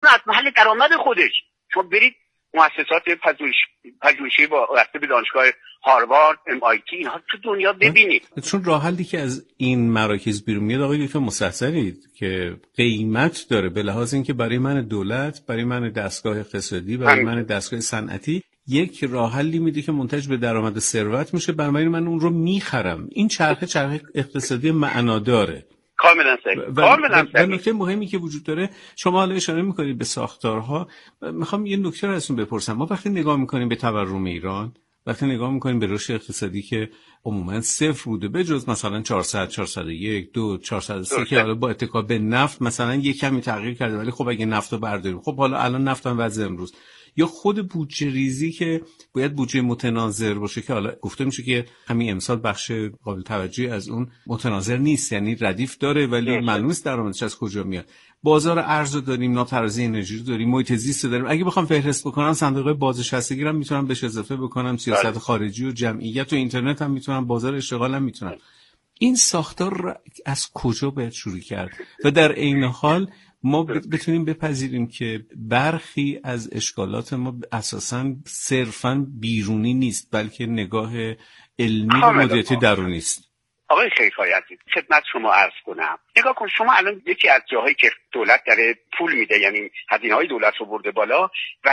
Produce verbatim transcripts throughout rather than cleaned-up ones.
از محل درآمد خودش. شما برید مؤسسات پژوهشی با واسطه به دانشگاه هاروارد، ام آی تی، اینها تو دنیا ببینید. چون راه حلی که از این مراکز بیرون میاد آقای دکتر مستحسنید که قیمت داره، به لحاظ اینکه برای من دولت، برای من دستگاه اقتصادی، برای من دستگاه صنعتی یک راه حلی میده که منتج به درآمد ثروت میشه، بنابراین من اون رو میخرم. این چرخه چرخه اقتصادی معناداره. کاملا صحیح. کاملا صحیح. و نکته مهمی که وجود داره، شما حالا اشاره میکنید به ساختارها، میخوام یه نکته رو ازتون بپرسم. ما وقتی نگاه میکنیم به تورم ایران، وقتی نگاه میکنیم به رشد اقتصادی که عموما صفر بوده به جز مثلا چهارصد، چهارصد و یک، دو، چهارصد و سه که حالا با اتکا به نفت مثلا یک کمی تغییر کرده، ولی خب اگه نفت رو برداریم، خب حالا الان نفت هم وضع امروز، یا خود بودجه ریزی که باید بودجه متناظر باشه که حالا گفته میشه که همین امسال بخش قابل توجهی از اون متناظر نیست، یعنی ردیف داره ولی معلوم نیست درآمدش از کجا میاد. بازار ارز رو داریم، ناترازی انرژی رو داریم، محیط زیست رو داریم. اگه بخوام فهرست بکنم صندوق بازنشستگی رو میتونم بهش اضافه بکنم، سیاست خارجی و جمعیت و اینترنت هم میتونم، بازار اشتغال هم میتونم. این ساختار از کجا باید شروع کرد و در عین حال ما بتونیم بپذیریم که برخی از اشکالات ما اساساً صرفاً بیرونی نیست، بلکه نگاه علمی و مدیریتی درونی است. آقای خیرخواهی عزیز، خدمت شما عرض کنم، نگاه کن، شما الان یکی از جاهایی که دولت داره پول میده، یعنی هزینه‌های دولت رو برده بالا،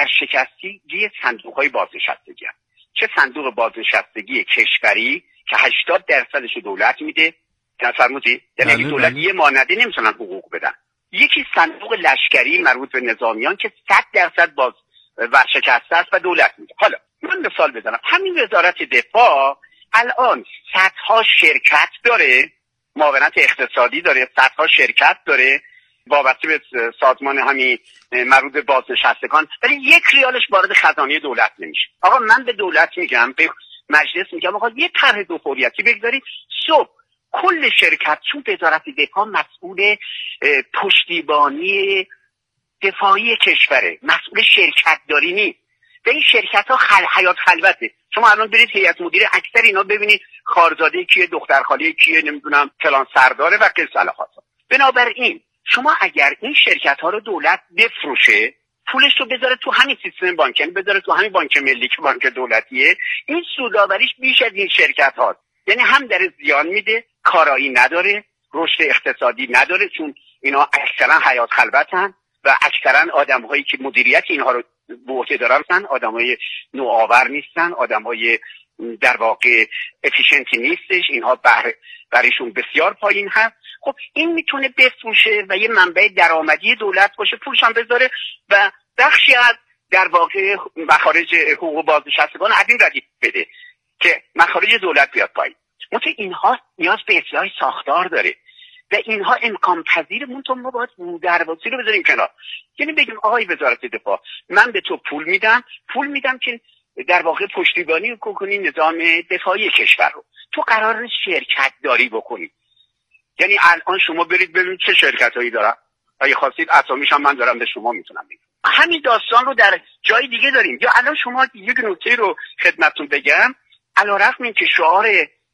ورشکستگی صندوق‌های بازنشستگی هست. چه صندوق بازنشستگی کشوری که هشتاد درصدش دولت میده، فرمودی؟ یعنی اگه دولت بله. یه مانده نمیتونن حقوق بدن. یکی صندوق لشکری مربوط به نظامیان که صد درصد باز ورشکسته است و دولت میده. حالا من مثال بزنم، همین وزارت دفاع الان صدها شرکت داره، معاونت اقتصادی داره، صدها شرکت داره وابسته به سازمان همین مربوط به بازنشستگان، ولی یک ریالش وارد خزانه دولت نمیشه. آقا من به دولت میگم، به مجلس میگم، آقا یه طرح دو فوریتی بگذارید، صبح کل شرکت، چون وزارت دفاع مسئول پشتیبانی دفاعی کشوره، مسئول شرکت داری نیست و این شرکت ها خل... حیات خلوته. شما الان برید هیئت مدیره اکثر اینا ببینید خارزاده کیه، دختر خاله کیه، نمیدونم فلان سرداره و قصه الهات. بنابراین شما اگر این شرکت ها رو دولت بفروشه، پولش رو بذاره تو همین سیستم بانکی، بذاره تو همین بانک ملی که بانک دولتیه، این سودآوریش بیش از این شرکت هاست. یعنی هم در زیان میده، کارایی نداره، رشد اقتصادی نداره، چون اینا اکثرا حیات خلوتن و اکثرا آدم‌هایی که مدیریت اینها رو به عهده دارن آدم‌های نوآور نیستن، آدم‌های در واقع افیشنتی نیستش، اینها بهره برایشون بسیار پایین هست. خب این میتونه بفروشه و یه منبع درآمدی دولت باشه، پولش هم بذاره و بخشی از در واقع مخارج حقوق بازنشستگان از این ردیف بده که مخارج دولت بیاد پایین. مطمئن اینها نیاز به اصلاح ساختار داره و اینها امکان پذیر، منتها ما باید درواسی رو بذاریم کنار. یعنی بگیم آقای وزارت دفاع، من به تو پول میدم، پول میدم که در واقع پشتیبانی کنی نظام دفاعی کشور رو. تو قرار شرکت داری بکنی. یعنی الان شما برید ببینید چه شرکتایی دارن. اگه خواستید اسامیش هم من دارم به شما میتونم بگم. همین داستان رو در جای دیگه داریم. یا الان شما یک نکته رو خدمتتون بگم، علیرغم اینکه شعار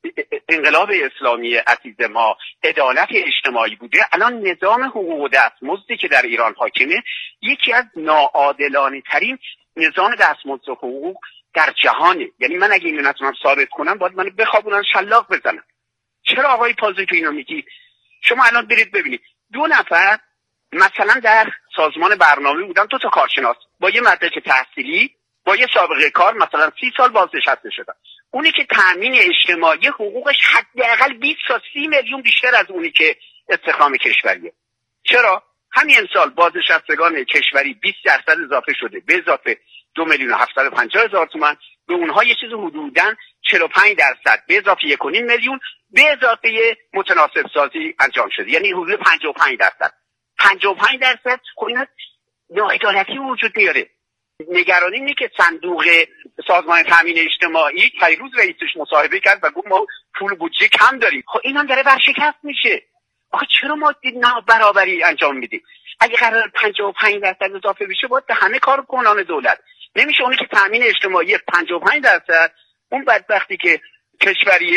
انقلاب اسلامی عزیز ما عدالت اجتماعی بوده، الان نظام حقوق و دستمزدی که در ایران حاکمه یکی از ناعادلانه ترین نظام دستمزد و حقوق در جهانه. یعنی من اگه اینو نتونم ثابت کنم باید منو بخوابونن شلاق بزنن. چرا آقای پازی تو اینو میگی؟ شما الان برید ببینید دو نفر مثلا در سازمان برنامه بودن، دو تا کارشناس با یه مدرک تحصیلی با یه سابقه کار مثلا سی سال بازنشسته شدن. اونی که تامین اجتماعی حقوقش حداقل بیست تا سی میلیون بیشتر از اونی که استخدام کشوریه. چرا؟ همین امسال بازنشستگان کشوری بیست درصد اضافه شده، به اضافه دو میلیون و هفتصد و پنجاه هزار تومان، به اونها یه چیز حدوداً چهل و پنج درصد به اضافه یک و نیم میلیون به اضافه متناسب سازی انجام شده، یعنی حدود پنجاه و پنج درصد. پنجاه و پنج درصد خب اینا ناعدالتی وجود میاره. نگرانی اینه که صندوق سازمان تامین اجتماعی پیروز رئیسش مصاحبه کرد و گفت ما پول بودجه کم داریم. خب اینا داره ورشکست میشه. آخه چرا ما نابرابری انجام میدیم؟ اگه قرار پنجاه و پنج درصد اضافه بشه باید به همه کار کنان دولت. نمیشه اونی که تامین اجتماعی پنجاه و پنج درصد، اون بدبختی که کشوریه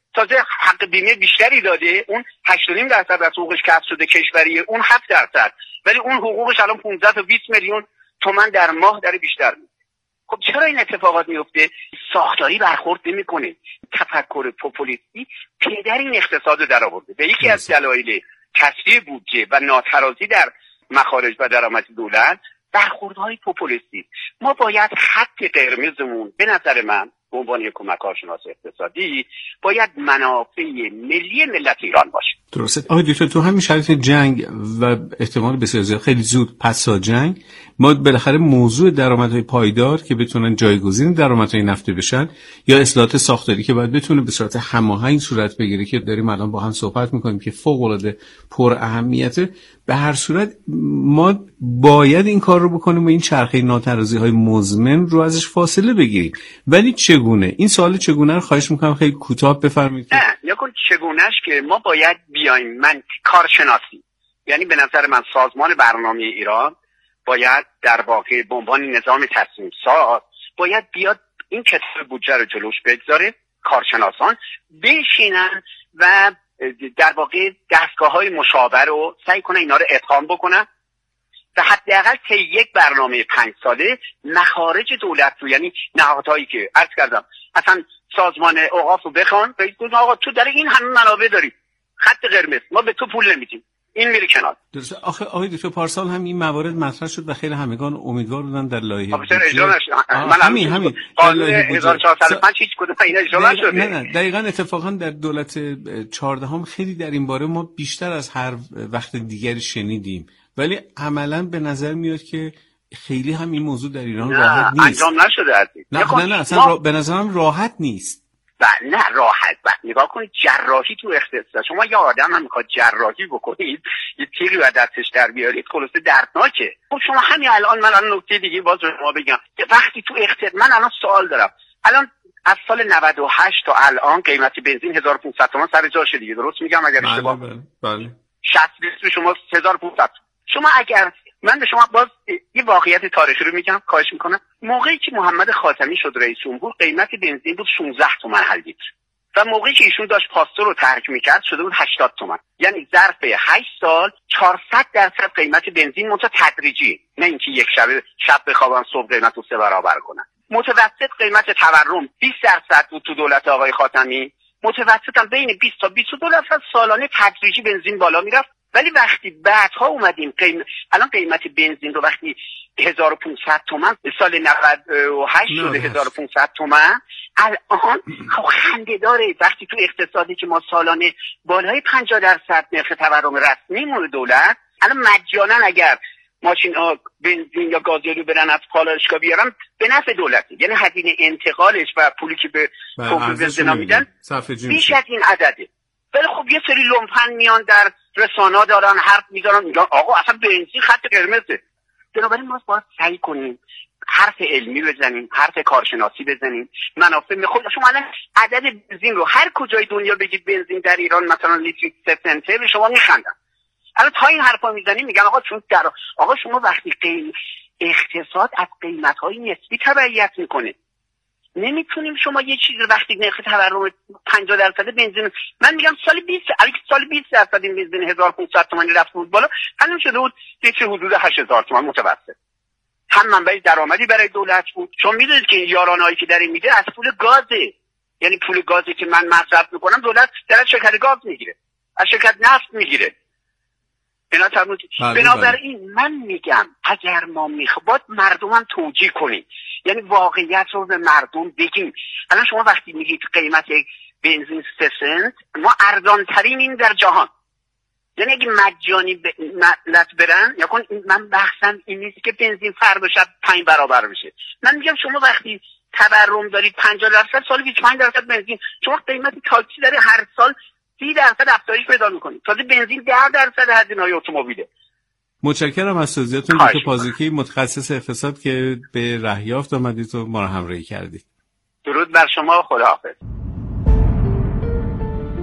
تازه حق بیمه بیشتری داده، اون هشت و نیم درصد از حقوقش کسب شده کشوریه، اون هفت درصد، ولی اون حقوقش الان پانزده تا بیست میلیون تومان در ماه داره بیشتر میشه. خب چرا این اتفاقات میفته؟ ساختاری برخورد نمیکنه. تفکر پوپولیستی پدر این اقتصاد رو درآورده. به یکی از دلایل کسری بودجه و ناترازی در مخارج و درآمد دولت برخوردهای پوپولیستی. ما باید خط قرمزمون به نظر من به عنوان یک کمکارشناس اقتصادی باید منافع ملی ملت ایران باشه. درسته. آقای دکتر، تو همین شرایط جنگ و احتمال بسیار زیاد خیلی زود پس از جنگ ما بالاخره موضوع درآمدهای پایدار که بتونن جایگزین درآمدهای نفتی بشن یا اصلاحات ساختاری که باید بتونه به صورت هماهنگ صورت بگیره که داریم الان با هم صحبت میکنیم که فوق العاده پر اهمیته، به هر صورت ما باید این کار رو بکنیم و این چرخه ناترازی های مزمن رو ازش فاصله بگیریم. ولی چگونه؟ این سوال چگونه رو خواهش میکنم خیلی کوتاه بفرمایید. نه یکون چگونهش که ما باید بیایم من کارشناسی، یعنی به نظر من سازمان برنامه ایران باید در واقع به عنوان نظام تصمیم ساز باید بیاد این کتاب بودجه رو جلوش بگذاره، کارشناسان بشینن و در واقع دستگاه‌های مشاور رو سعی کنن اینا رو ادغام بکنن و حداقل طی یک برنامه پنج ساله مخارج دولت رو، یعنی نهادهایی که عرض کردم اصلا سازمان اوقاف رو بخوان بگن آقا تو در این همه منابع داری، خط قرمز، ما به تو پول نمیدیم، این میره کنار. درسته. آخه آقای دکتر پارسال هم این موارد مطرح شد و خیلی همگان امیدوار بودن در لایحه بودجه اجرا نشه. من همین همین قانون هزار و چهارصد و پنج هیچ کدوم اینا اجرا نشده. نه نه دقیقاً اتفاقا در دولت چهاردهم خیلی در این باره ما بیشتر از هر وقت دیگری شنیدیم، ولی عملاً به نظر میاد که خیلی هم این موضوع در ایران راحت نیست. انجام نشده عزیز. نه نه نه اصلا ما... را... به نظرم راحت نیست. بله نه راحت. بعد نگاه کنید جراحی تو اقتصاد، شما یه آدم هم میخواد جراحی بکنید یه تیری و دستش در بیارید خلاصه دردناکه. خب شما همین الان من الان نکته دیگه باز رو شما بگم که وقتی تو اقتصاد من الان سوال دارم، الان از سال نود و هشت تا الان قیمت بنزین هزار و پانصد تومان سر جاشه دیگه، درست میگم اگر اشتباه بله بله شصت لیتر شما هزار و پانصد. شما اگر من به شما باز یه واقعیت تاریخی رو میگم خواهش میکنم، موقعی که محمد خاتمی شد رئیس جمهور قیمت بنزین بود شانزده تومان هر لیتر و موقعی که ایشون داشت پاستور رو ترک میکرد شده بود هشتاد تومان، یعنی ظرف هشت سال چهارصد درصد قیمت بنزین منتها تدریجی، نه اینکه یک شب شب بخوابن صبح قیمت رو سه برابر کنن. متوسط قیمت تورم بیست درصد بود تو دولت آقای خاتمی، متوسطاً بین بیست تا بیست و دو درصد سالانه تدریجی بنزین بالا میرفت. ولی وقتی بعدها اومدیم قیم... الان قیمت بنزین رو وقتی هزار و پانصد تومان سال نود و هشت شده هزار و پانصد تومان، الان خنده داره وقتی تو اقتصادی که ما سالانه بالای پنجاه درصد نرخ تورم رسمی مورد دولت، الان مجانا اگر ماشین ها بنزین یا گازوئیل برن از پالایشگاه بیارن به نفع دولتی، یعنی هزینه انتقالش و پولی که به پمپ بنزین میدن بیش از این عدده. ولی خب یه سری لومپن میان در رسانه‌ها دارن حرف میزنن میگن آقا اصلا بنزین خط قرمزه. بنابراین ما باید سعی کنیم حرف علمی بزنیم، حرف کارشناسی بزنیم، منافع میخواد. شما الان عدد بنزین رو هر کجای دنیا بگید بنزین در ایران مثلا لیتری سه سنته به شما میخندن. الان تا این حرفا میزنیم میگن آقا چون در آقا شما وقتی قیم اقتصاد از قیمت‌های نسبی تبعیت میکنه، نمیتونیم شما یه چیز وقتی نرخ تورم پنجاه درصد بنزین، من میگم سال بیست اگه سال بیست درصد این بنزین هزار و پانصد تومانی رفت بود بالا، الان شده بود لیتر حدود هشت هزار تومان متوسط. هم منبع درآمدی برای دولت بود. شما میدونید که یارانه‌ای که در این میده از پول گازه، یعنی پول گازی که من مصرف میکنم دولت در شرکت گاز میگیره، از شرکت نفت میگیره. اینا تموم. بنابراین من میگم اگر ما میخواد مردمم توجیه کنیم، یعنی واقعیت رو به مردم بگیم. الان شما وقتی میگید قیمت بنزین سه سنت، ما ارزان ترینیم در جهان. یعنی اگه مجانی ب... ملت برن، یا کن من بحثم این نیست که بنزین فردا شب پنج برابر بشه. من میگم شما وقتی تورم دارید پنجاه درصد، سال بیست و پنج درصد بنزین، شما قیمت تاکسی داره هر سال سی درصد افزایش پیدا میکنید. تازه بنزین ده درصد هزینه‌های اتومبیله. متشکرم از توضیحاتتون دکتر پازیکی، متخصص اقتصاد که به رهیافت آمدید و ما رو همراهی کردید. درود بر شما، خداحافظ.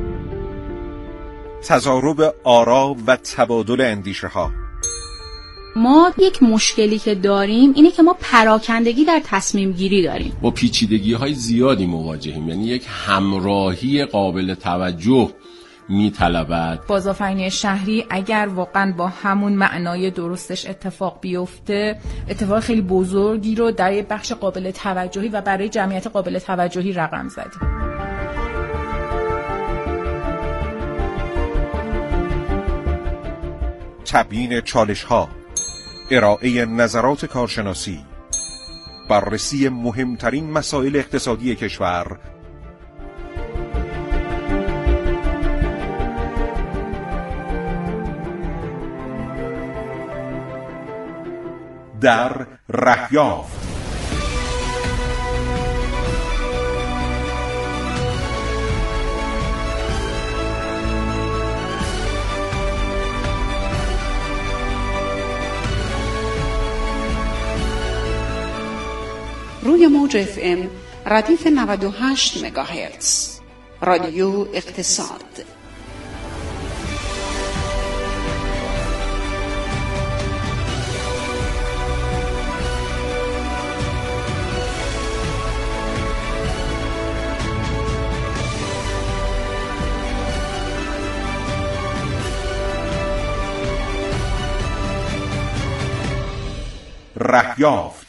تضارب آرا و تبادل اندیشه ها، ما یک مشکلی که داریم اینه که ما پراکندگی در تصمیم گیری داریم. با پیچیدگی های زیادی مواجهیم، یعنی یک همراهی قابل توجه میطلبد. بازآفرینی شهری اگر واقعا با همون معنای درستش اتفاق بیفته، اتفاق خیلی بزرگی رو در یک بخش قابل توجهی و برای جمعیت قابل توجهی رقم زدیم. تبیین چالش‌ها، ارائه نظرات کارشناسی، بررسی مهمترین مسائل اقتصادی کشور، در رهیافت. روی موج اف ام ردیف نود و هشت مگاهرتز، رادیو اقتصاد. رهیافت.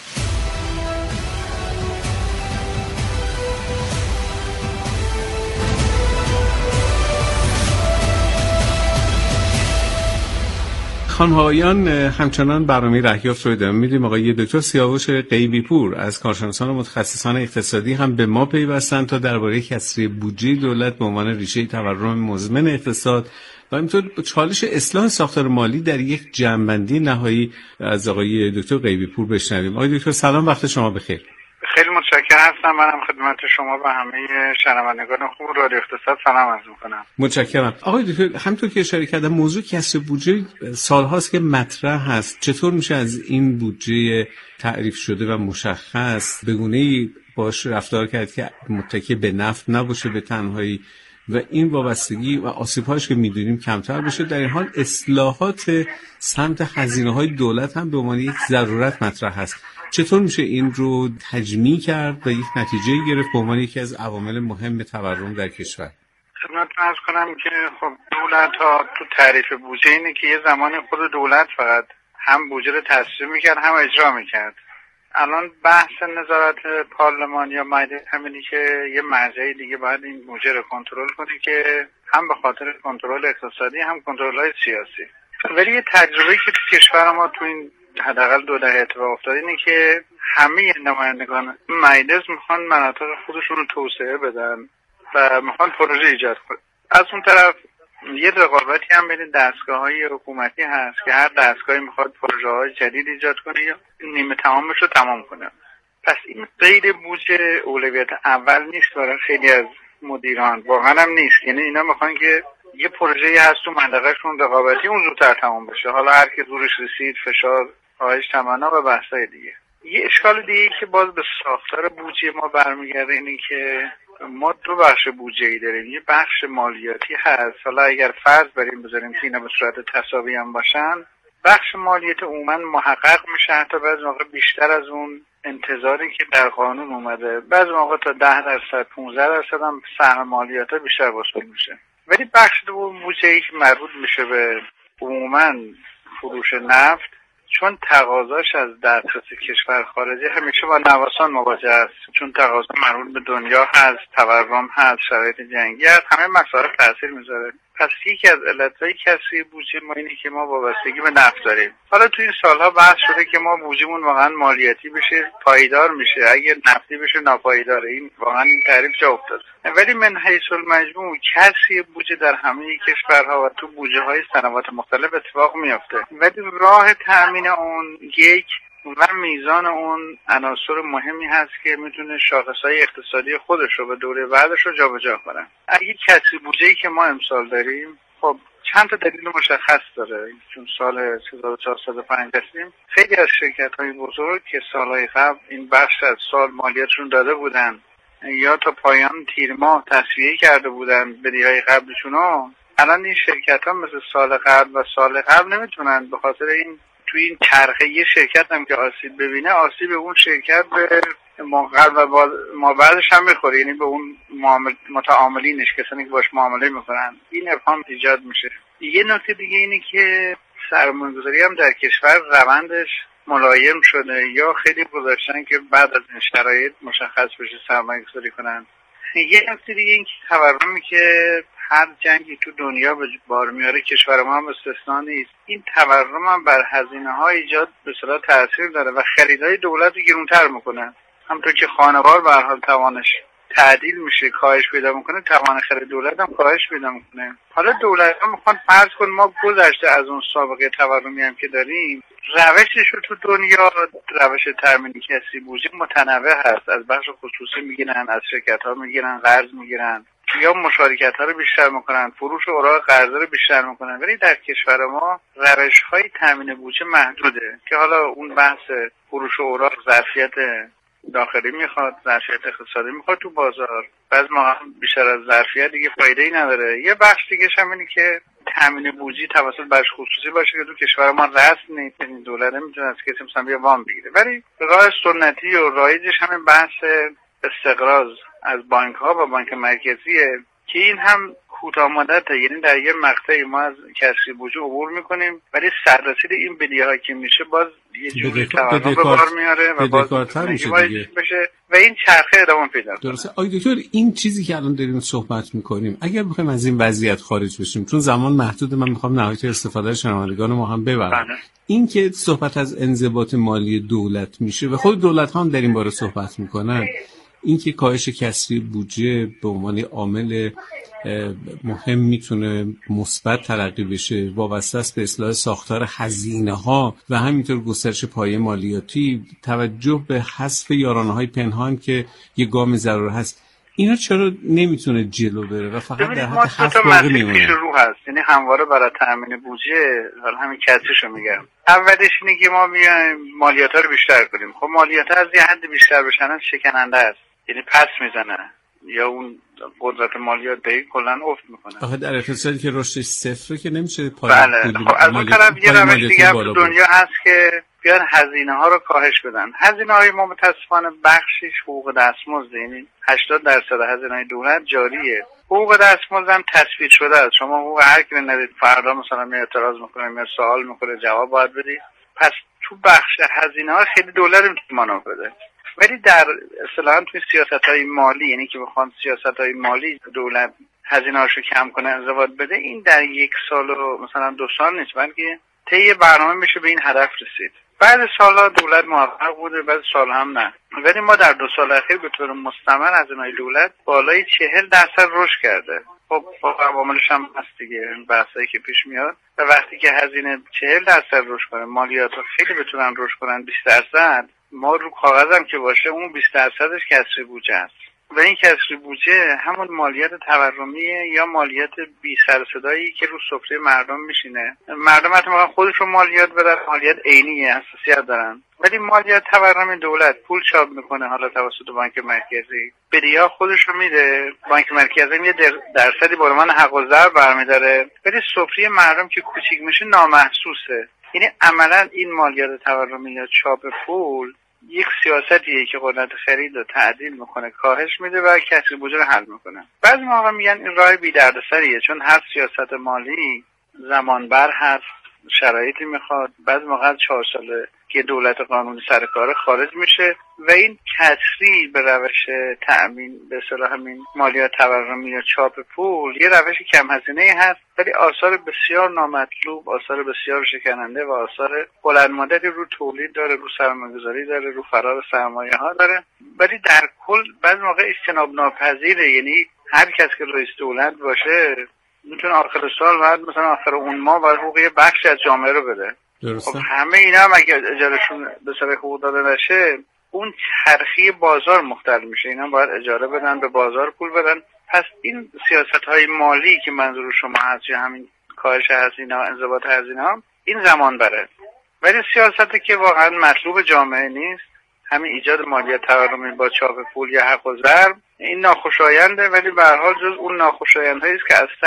خانم‌ها همچنان برنامه رهیافت رو ادامه میدیم. آقای دکتر سیاوش غیبی پور از کارشناسان و متخصصان اقتصادی هم به ما پیوستن تا درباره کسری بودجه دولت به عنوان ریشه تورم مزمن اقتصاد و همینطور چالش اصلاح ساختار مالی در یک جمع‌بندی نهایی از آقای دکتر غیبی پور بشنویم. آقای دکتر سلام، وقت شما بخیر. خیلی متشکرم هستم. منم خدمت شما و همه شنوندگان خوب رادیو اقتصاد سلام عرض می‌کنم. متشکرم. آقای دکتر همونطور که اشاره کردم موضوع کسر بودجه سال‌هاست که مطرح هست. چطور میشه از این بودجه تعریف شده و مشخص به گونه‌ای باش رفتار کرد که متکی به نفت نباشه به تنهایی و این وابستگی و آسیب‌هاش که می‌دونیم کمتر بشه، در این حال اصلاحات سمت هزینه‌های دولت هم به عنوان یک ضرورت مطرح هست. چطور میشه این رو تجمیع کرد و یک نتیجه گرفت به عنوان یکی از عوامل مهم تورم در کشور؟ خدمتتون عرض کنم که خب دولت‌ها تو تعریف بودجه اینه که یه زمان خود دولت فقط هم بودجه رو تصویب می‌کرد هم اجرا می‌کرد. الان بحث نظارت پارلمان یا مجلس همینی که یه مرجع دیگه باید این بودجه رو کنترل کنه که هم به خاطر کنترل اقتصادی هم کنترل‌های سیاسی. ولی یه تجربه‌ای که تو کشور ما تو این حداقل دو دهه اتفاق افتاد اینه که همه نمایندگان مجلس میخوان مناطق خودشون رو توسعه بدن و میخوان پروژه ایجاد کنن. از اون طرف یه رقابتی هم بین دستگاه‌های حکومتی هست که هر دستگاهی میخواد پروژه‌های جدید ایجاد کنه یا نیمه تمامش رو تمام کنه. پس این غیر بودجه اولویت اول نیست برای خیلی از مدیران، واقعا هم نیست. یعنی اینا میخوان که یه پروژه‌ای هست تو منطقه‌شون رقابتی اون زودتر تمام بشه، حالا هر کی زورش رسید فشار کاهش تمنا و بحث‌های دیگه. یه اشکال دیگه که باز به ساختار بودجه ما برمیگرده اینه که ما دو بخش بودجه‌ای داریم. یه بخش مالیاتی هست، حالا اگر فرض بریم بذاریم که اینا به صورت تساوی هم باشن، بخش مالیات عموما محقق میشه، حتی بعضی موقع بیشتر از اون انتظاری که در قانون اومده، بعضی موقع تا ده درصد پانزده درصد هم سهم مالیات بیشتر وصول میشه. ولی بخش دوم بودجه‌ای که مربوط میشه به عموما فروش نفت، چون تقاضاش از دسترس کشور خارجی همیشه با نوسان مواجه است، چون تقاضا مربوط به دنیا هست، تورم هست، شرایط جنگی هست، همه مسائل تاثیر میذاره. پس یکی از علتهای کسری بودجه ما اینه که ما وابستگی به نفت داریم. حالا تو این سالها بحث شده که ما بودجهمون واقعا مالیاتی بشه، پایدار میشه، اگه نفتی بشه ناپایداره. این واقعا این تعریف جا افتاد. ولی من حیث المجموع کسری بودجه در همه کشورها و تو بودجه های سنوات مختلف اتفاق میفته، ولی راه تامین اون یک و میزان اون عناصر مهمی هست که میتونه شاخصهای اقتصادی خودش رو به دوره بعدش رو جابجا کنه. اگه کسری بودجه‌ای که ما امسال داریم خب چند تا دلیل مشخص داره، چون سال هزار و چهارصد و پنج هستیم. خیلی از شرکت‌های بزرگ که سالهای قبل این بخش از سال مالیاتشون داده بودن یا تا پایان تیر ماه تسویه کرده بودن بدهی‌های قبلشون، الان این شرکت‌ها مثل سال قبل و سال قبل نمیتونن، به خاطر این تو توی این چرخه یه شرکت هم که آسیب ببینه، آسیب اون شرکت به مقابل و ما بعدش هم میخوره، یعنی به اون معامل متعاملینش، کسانی که باش معامله میکنن، این ابهام ایجاد میشه. یه نکته دیگه اینه که سرمایه‌گذاری هم در کشور روندش ملایم شده، یا خیلی گذاشتن که بعد از این شرایط مشخص بشه سرمایه‌گذاری کنن. یه نکته دیگه این که تورمی که هر جنگی تو دنیا به بار میاره کشور ما هم استثنا نیست. این تورم هم بر هزینه ها ایجاد به اصطلاح تاثیر داره و خریدای دولت رو گرونتر میکنه. همونطور که خانوار به هر حال توانش تعدیل میشه، کاهش پیدا میکنه، توان خرید دولت هم کاهش پیدا میکنه. حالا دولت ها میخوان فرض کن ما گذشته از اون سابقه تورمی هم که داریم، روشش رو تو دنیا، روش تامین کسری بودجه متنوع هست. از بخش خصوصی میگیرن، از شرکت ها میگیرن، قرض میگیرن، یا مشارکت ها رو بیشتر میکنن، فروش اوراق قرضه رو بیشتر میکنن. ولی در کشور ما روش های تامین بودجه محدوده که حالا اون بحث فروش اوراق ظرفیت داخلی میخواد، ظرفیت اقتصادی میخواد تو بازار، بعض ما بیشتر از ظرفیت دیگه فایده ای نداره. یه بخش دیگه هم اینه که تامین بودجه توسط بخش خصوصی باشه که تو کشور ما رسم نیست، این دولت نمیتونه از کسی مثلا بیا وام بگیره. ولی راه سنتی و رایجش همین بحث استقراض از بانک ها و بانک مرکزیه که این هم کوتاه مدته، یعنی در یه مقطعی ما از کسری بودجه عبور میکنیم، ولی سررسید این بدهی‌ها که میشه باز یه جوری تورم به بار میاره و باز میشه دیگه بشه و این چرخه ادامه پیدا کنه. درسته. آقای دکتر، این چیزی که الان داریم صحبت میکنیم اگر بخوایم از این وضعیت خارج بشیم، چون زمان محدود، من میخوام نهایت استفاده شنوندگان ما هم ببرم، این که صحبت از انضباط مالی دولت میشه و خود دولت ها هم در این باره صحبت میکنن، این که کاهش کسری بودجه به عنوان عامل مهم میتونه مثبت تلقی بشه، وابسته است به اصلاح ساختار هزینه ها و همینطور گسترش پایه مالیاتی، توجه به حذف یارانه های پنهان که یه گام ضرور هست، اینا چرا نمیتونه جلو بره و فقط در حد حذف باقی میمونه؟ رو هست، یعنی همواره برای تامین بودجه، حالا همین کسریشو میگم، اولش اینه که ما بیایم مالیات‌ها رو بیشتر کنیم. خب مالیات‌ها از یه حد بیشتر بشن شکننده است، یعنی پس میزنه یا اون قدرت مالیات دهی کلا افت میکنه. آخه در اقتصادی که رشدش صفره که نمیشه پای بله. خب از اون طرف یه روش دیگه تو دنیا هست که بیان هزینه ها رو کاهش بدن. هزینه های ما متاسفانه بخشش حقوق دستمزد، یعنی هشتاد درصد هزینه های دولت جاریه. حقوق دستمزد هم تثبیت شده است. شما حقوق هر کی ندید فردا مثلا می اعتراض میکنه، می سوال میکنه، جواب باید بدی. پس تو بخش هزینه ها خیلی دولت میتونه مانور بده. ولی در اصطلاحاً توی سیاست‌های مالی، یعنی که بخوان سیاست‌های مالی دولت هزینه‌هاشو کم کنه، انضباط بده، این در یک سال و مثلا دو سال نیست، بلکه طی برنامه میشه به این هدف رسید. بعد سال‌ها دولت موفق بوده، بعد سال هم نه. ولی ما در دو سال اخیر به طور مستمر هزینه‌های دولت بالای چهل درصد رشد کرده. خب عواملش هم هست دیگه، بحثایی که پیش میاد. و وقتی که هزینه چهل درصد رشد کنه، مالیات خیلی بتونن رشد کنن بیست درصد، ما رو کاغذ هم که باشه اون بیست درصدش کسری بودجه است و این کسری بودجه همون مالیات تورمیه یا مالیات بی سر و صدایی که رو سفره مردم میشینه. مردم حتی میخوان خودشون مالیات بدن، مالیات عینیه، حساسیت دارن، ولی مالیات تورمی دولت پول چاپ میکنه، حالا توسط بانک مرکزی بدهی‌ها خودش رو میده، بانک مرکزی یه درصدی به عنوان حق الضرب برمی‌داره، ولی سفره مردم که کوچیک میشه نامحسوسه. یعنی عملا این مالیات تورمی یا چاپ پول یک سیاستیه که قدرت خرید رو تعدیل میکنه، کاهش میده و کسری بودجه رو حل میکنه. بعضی موقع میگن این راه بی دردسریه، چون هر سیاست مالی زمان بر هست، شرایطی میخواد. بعضی موقع چهار ساله که دولت قانونی سر کار خارج میشه و این کسری به روش تأمین به اصطلاح همین مالیات تورمی یا چاپ پول یه روش کم هزینه هست، ولی آثار بسیار نامطلوب، آثار بسیار شکننده و آثار بلند مدتی رو تولید داره، رو سرمایه‌گذاری داره، رو فرار سرمایه ها داره. ولی در کل بعضی موقع اجتناب ناپذیره، یعنی هر کس که رئیس دولت باشه میتونه آخر سال بعد مثلا آخر اون ماه باید حقوق یه بخشی از جامعه رو بده. خب همه اینا هم اگه اجارهشون به سر حقوق داده نشه، اون چرخی بازار مختل میشه، اینا باید اجاره بدن، به بازار پول بدن. پس این سیاست‌های مالی که منظور شما هست یا همین کاهش هزینه و انضباط هزینه ها، این زمان بره. ولی سیاستی که واقعا مطلوب جامعه نیست، همین ایجاد مالیات تورمی با چاپ پول یا حق الضرب، این ناخوشاینده، ولی به هر حال جز اون ناخوشایندهایی است که از سر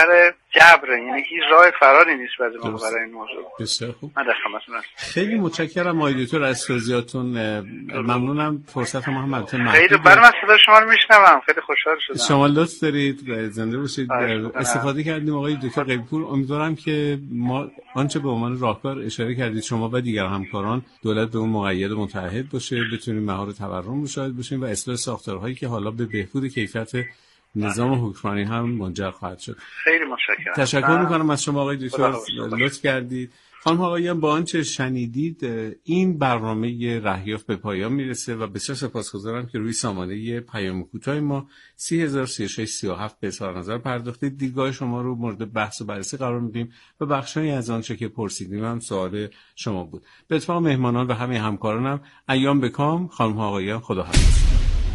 جبره، یعنی هیچ راه فراری نیست برای ما برای این موضوع. بسیار خوب. من در خدمتتون هستم. خیلی متشکرم آقای دکتر از توضیحاتون. ممنونم. فرصت ما هم البته محدوده. خیلی برام از صدا شما رو میشنوم، خیلی خوشحال شدم. شما لطف دارید، زنده باشید. استفاده کردیم آقای دکتر قیبپور. امیدوارم که ما آنچه به عنوان راهکار اشاره کردید شما و دیگر همکاران، دولت به اون مقید و متعهد باشه، بتونیم مهار تورم رو شاهد باشیم و اصلاح ساختارهایی که حالا به بهبود کیفیت نظام حکمرانی هم منجر خواهد شد. خیلی متشکرم. تشکر میکنم از شما آقای دکتر، لطف کردید. خانم آقایان، با آنچه شنیدید این برنامه رهیافت به پایان میرسه و بسیار سپاسگزارم که روی سامانه پیام کوتاه ما سی هزار و سی و شش سی و هفت به اظهار نظر پرداختید. دیدگاه شما رو مورد بحث و بررسی قرار میدیم و بخشی از آنچه که پرسیدیم هم سوال شما بود. به اتفاق مهمانان و همه همکارانم ایام بکام. خانم آقایان، خدا حافظ.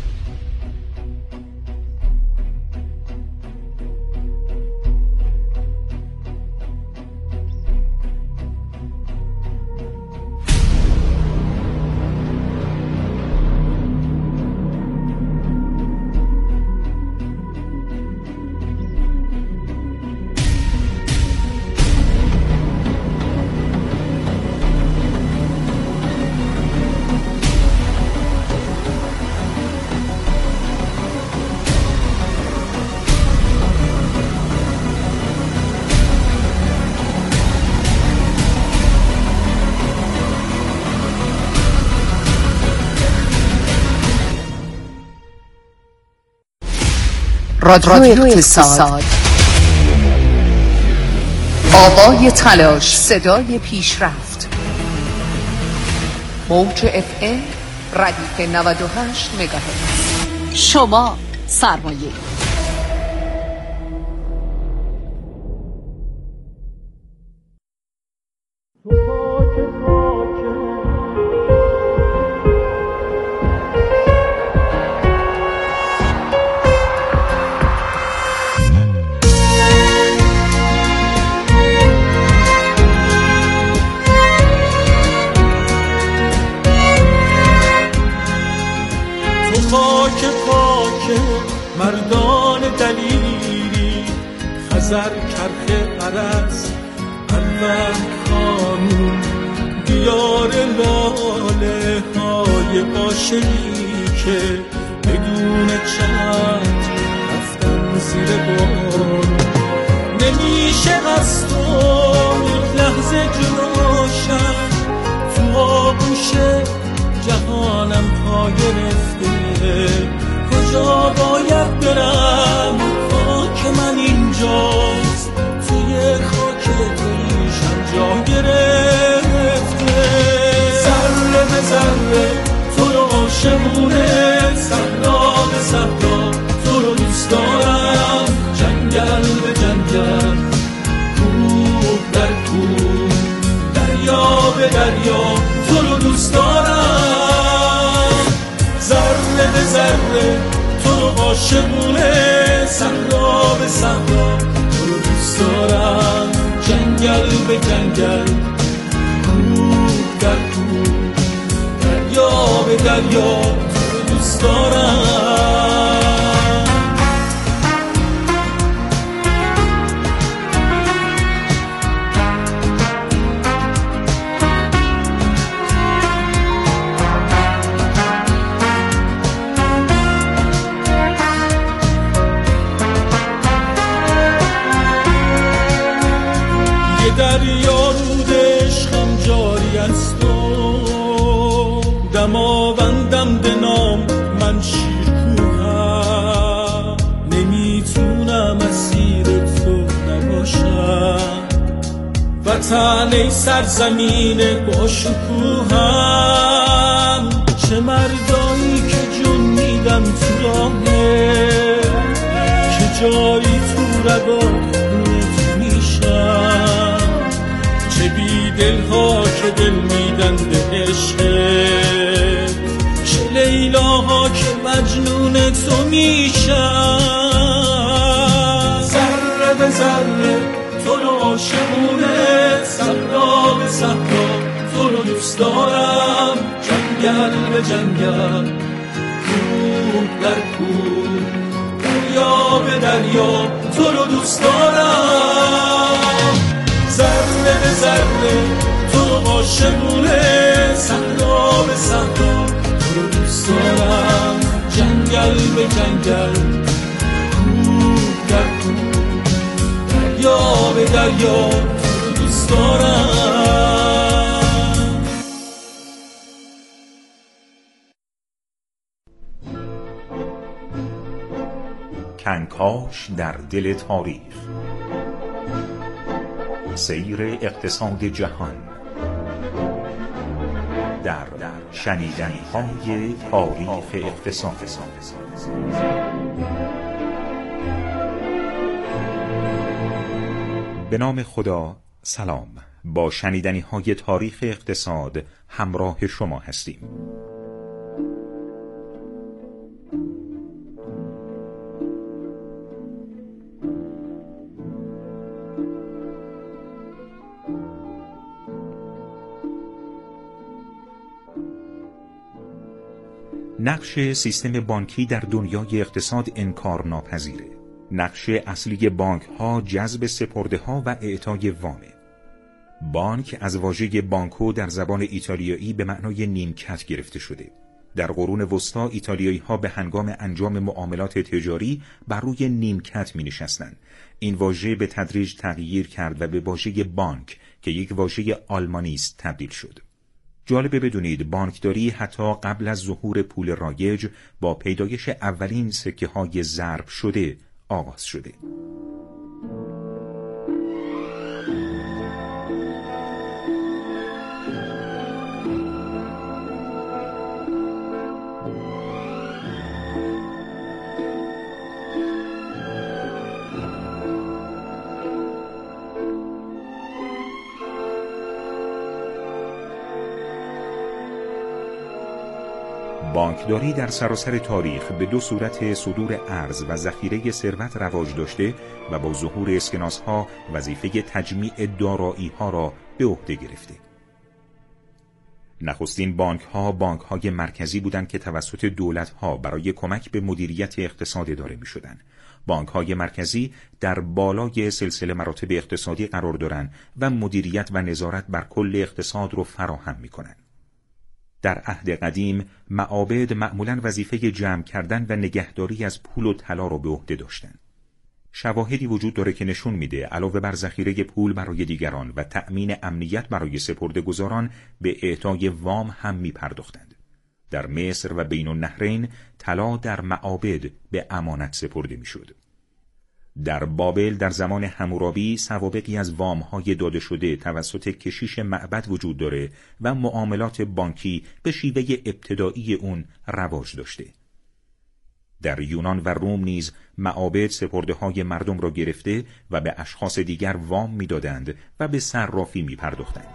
رادیو اقتصاد، آوای تلاش، صدای پیشرفت. موج اف ام ردیف نود و هشت مگاهرتز. شما سرمایه. مردان دلیری خزر کرخ عرس الوک خانون دیار لاله های عاشقی که بدون چتر رفتن زیر بار. نمیشه از تو یک لحظه جدا شد، تو آغوش جهانم پا گرفته. کجا باید برم؟ خاک من اینجاست، توی خاک تویشم جا گرفته. ذره به ذره تو رو عاشقونه، صحرا به صحرا تو رو دوست دارم. جنگل به جنگل، کوه در کوه، دریا به دریا تو رو دوست دارم. ذره به ذره تو رو عاشقونه، صحرا به صحرا تو رو دوست دارم. جنگل به جنگل، کوه در کوه، دریا به دریا تو رو دوست دارم. دریا رود عشقم جاری است و دماوندم به نام من شیرکوهم. نمیتونم اسیر تو نباشم، وطن ای سرزمین با شکوهم. چه مردایی که جون میدم تو راهه، که جایی تو رگات میشم. چه بی دلها که دل میدن به عشقت، چه لیلاها که مجنون تو میشن. ذره به ذره تو رو عاشقونه، صحرا به صحرا تو رو دوست دارم. جنگل به جنگل، کوه در کوه، دریا به دریا دریا تو رو دوست دارم، ذره به ذره تو رو عاشقونه، صحرا به صحرا تو رو دوست دارم، جنگل به جنگل، کوه در کوه، دریا به دریا تو رو دوست دارم. کنکاش در دل تاریخ، سیر اقتصاد جهان در شنیدنی‌های تاریخ اقتصاد. به نام خدا، سلام. با شنیدنی‌های تاریخ اقتصاد همراه شما هستیم. نقش سیستم بانکی در دنیای اقتصاد انکار ناپذیره. نقش اصلی بانک ها جذب سپرده ها و اعطای وامه. بانک از واژه بانکو در زبان ایتالیایی به معنای نیمکت گرفته شده. در قرون وسطا ایتالیایی ها به هنگام انجام معاملات تجاری بر روی نیمکت می نشستند. این واژه به تدریج تغییر کرد و به واژه بانک که یک واژه آلمانی است تبدیل شد. جالبه بدونید بانکداری حتی قبل از ظهور پول رایج با پیدایش اولین سکه های ضرب شده آغاز شده. بانکداری در سراسر تاریخ به دو صورت صدور ارز و ذخیره ثروت رواج داشته و با ظهور اسکناس‌ها وظیفه تجمیع دارایی‌ها را به عهده گرفته. نخستین بانک‌ها بانک‌های مرکزی بودند که توسط دولت‌ها برای کمک به مدیریت اقتصاد اداره می‌شدند. بانک‌های مرکزی در بالای سلسله مراتب اقتصادی قرار دارند و مدیریت و نظارت بر کل اقتصاد را فراهم می‌کنند. در عهد قدیم معابد معمولاً وظیفه جمع کردن و نگهداری از پول و طلا را به عهده داشتند. شواهدی وجود داره که نشون میده علاوه بر ذخیره پول برای دیگران و تأمین امنیت برای سپرده‌گذاران به اعطای وام هم میپرداختند. در مصر و بین النهرین طلا در معابد به امانت سپرده میشد. در بابل در زمان حمورابی سوابقی از وام‌های داده شده توسط کشیش معبد وجود داره و معاملات بانکی به شیوه ابتدایی اون رواج داشته. در یونان و روم نیز معابد سپرده‌های مردم را گرفته و به اشخاص دیگر وام می‌دادند و به صرافی می‌پرداختند.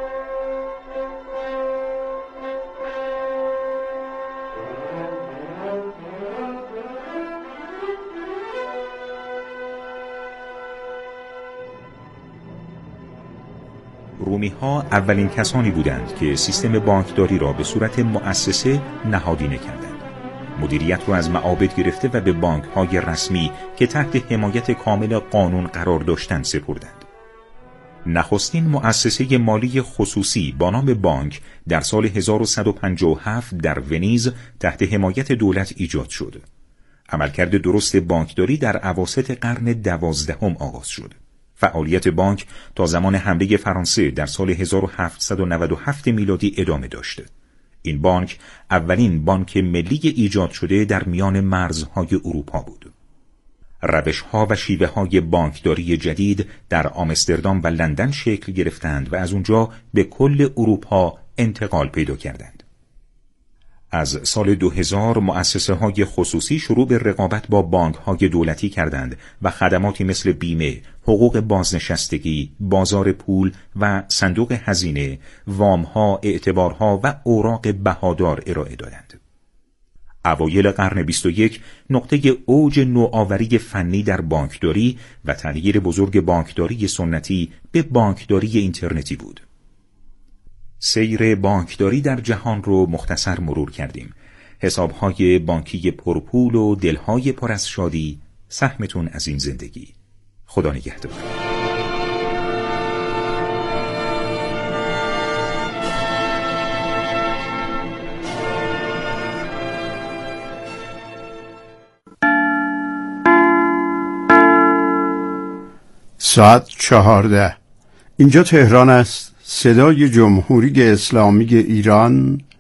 رومی ها اولین کسانی بودند که سیستم بانکداری را به صورت مؤسسه نهادینه کردند. مدیریت را از معابد گرفته و به بانک های رسمی که تحت حمایت کامل قانون قرار داشتند سپردند. نخستین مؤسسه مالی خصوصی با نام بانک در سال هزار و صد و پنجاه و هفت در ونیز تحت حمایت دولت ایجاد شد. عملکرد درست بانکداری در اواسط قرن دوازدهم آغاز شد. فعالیت بانک تا زمان حمله فرانسه در سال هزار و هفتصد و نود و هفت میلادی ادامه داشت. این بانک اولین بانک ملی ایجاد شده در میان مرزهای اروپا بود. روش‌ها و شیوه‌های بانکداری جدید در آمستردام و لندن شکل گرفتند و از اونجا به کل اروپا انتقال پیدا کردند. از سال دو هزار مؤسسه‌های خصوصی شروع به رقابت با بانک‌های دولتی کردند و خدماتی مثل بیمه، حقوق بازنشستگی، بازار پول و صندوق هزینه، وام‌ها، اعتبارها و اوراق بهادار ارائه دادند. اوایل قرن بیست و یک نقطه اوج نوآوری فنی در بانکداری و تغییر بزرگ بانکداری سنتی به بانکداری اینترنتی بود. سیر بانکداری در جهان رو مختصر مرور کردیم. حسابهای بانکی پرپول و دلهای پر از شادی سهمتون از این زندگی. خدا نگهدار. ساعت چهارده. اینجا تهران است، صدای جمهوری اسلامی ایران